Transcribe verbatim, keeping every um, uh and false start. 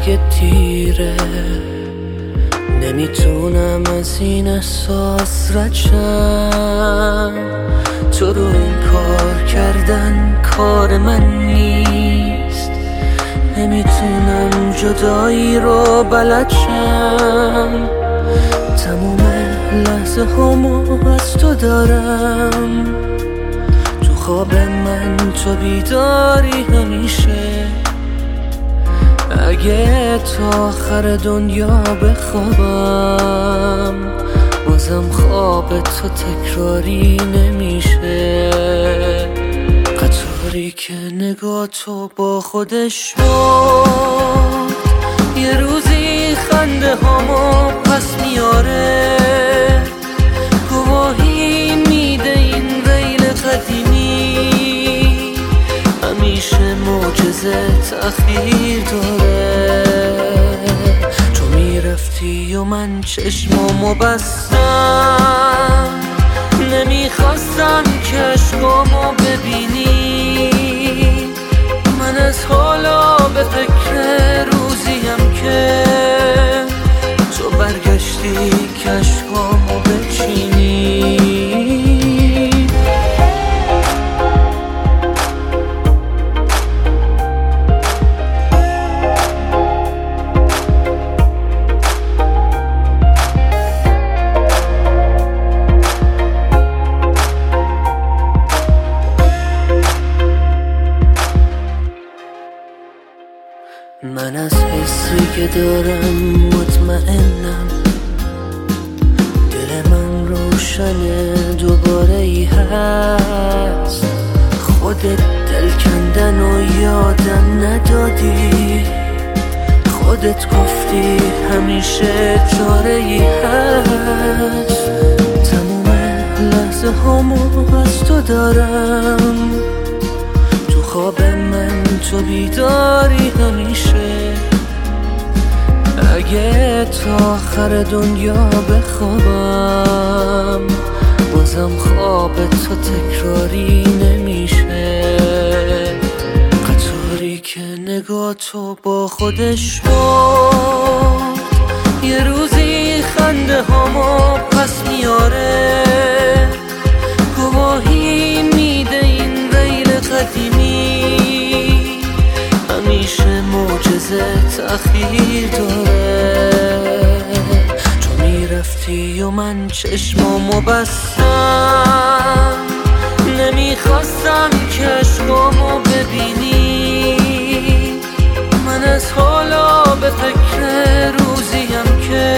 دیگه دیره، نمیتونم از این احساس رد شم. تو رو این کار کردن کار من نیست، نمیتونم جدایی رو بلد شم. تموم لحظه همو از تو دارم، تو خواب من تو بیداری همیشه. اگه تا آخر دنیا بخوابم، بازم خواب تو تکراری نمیشه. قطاری که نگاه تو با خودش برد، یه روزی خنده هامو پس میاره. گواهی میده این ویل قدیمی، همیشه معجزه تأخیر داره. تو میرفتی و من چشمامو بستم، نمیخواستم که عشقامو ببینی. من از حالا به فکر روزیم که تو برگشتی که عشقامو بچینی. من از حسی که دارم مطمئنم، دل من روشنه دوباره ای هست. خودت دل کندن و یادم ندادی، خودت گفتی همیشه چاره ای هست. تموم لحظه همو از تو دارم، تو خواب من تو بیداری همیشه. اگه تا آخر دنیا بخوابم، بازم خواب تو تکراری نمیشه. قطاری که نگاه تو با خودش برد، یه روزی خنده هامو پس میاره. گواهی میده این ویل قدیمی، همیشه معجزه تأخیر داره. تو میرفتی و من چشمامو بستم، نمیخواستم که عشقامو ببینی. من از حالا به فکر روزیم که